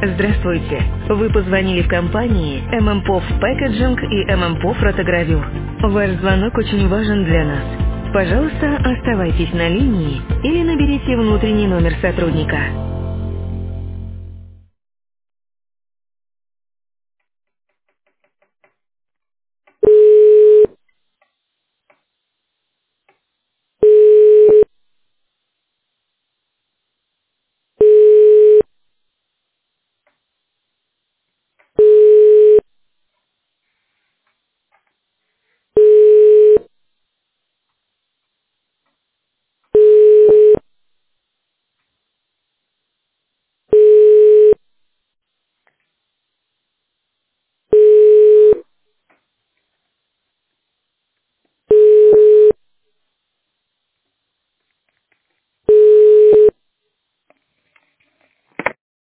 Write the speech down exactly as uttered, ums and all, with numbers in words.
Здравствуйте. Вы позвонили в компании эм эм пи о эф Packaging и эм эм пи о эф Ротогравюр. Ваш звонок очень важен для нас. Пожалуйста, оставайтесь на линии или наберите внутренний номер сотрудника.